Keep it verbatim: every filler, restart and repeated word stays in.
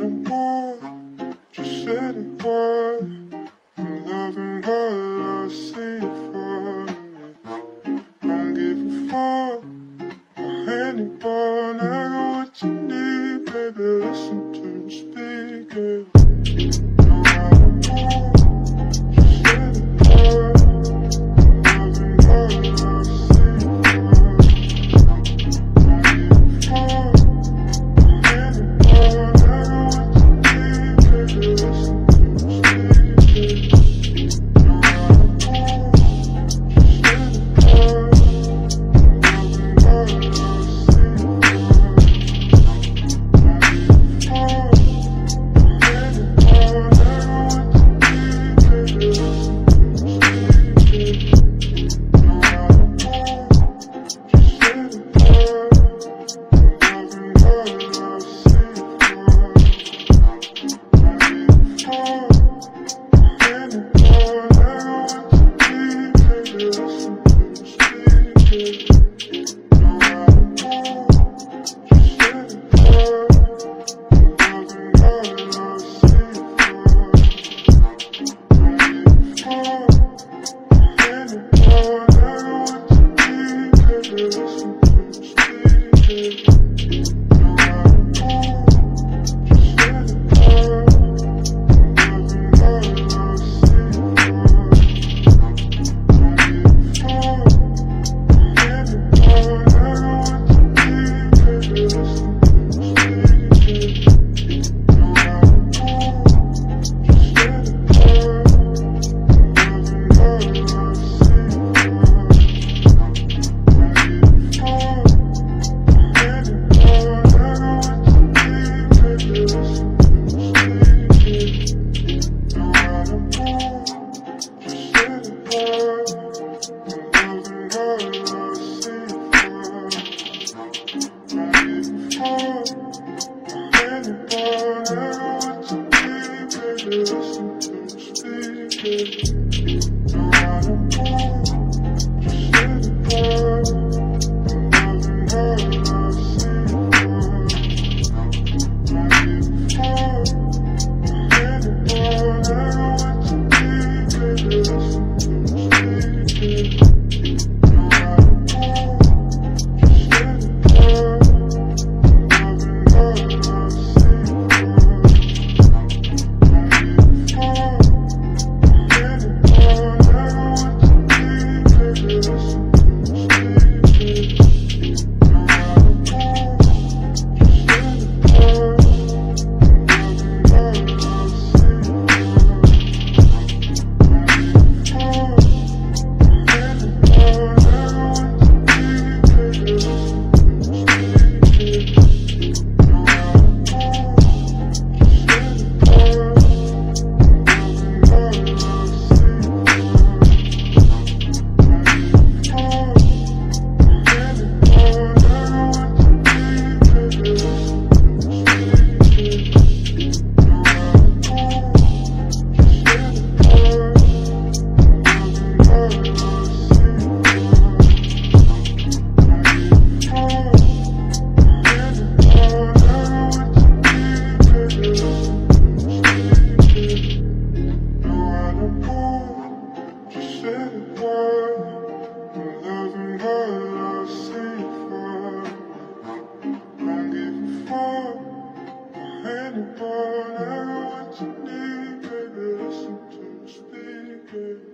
wanting more, just said it was. I'm loving what I see for me. Don't give a fuck about anyone. I know what you need, baby. Listen to me speaking. I'm wanting more, just said it was. I'm loving what I see for me. Don't give a fuck. Anyone, I know what you need, baby, listen to me speaking.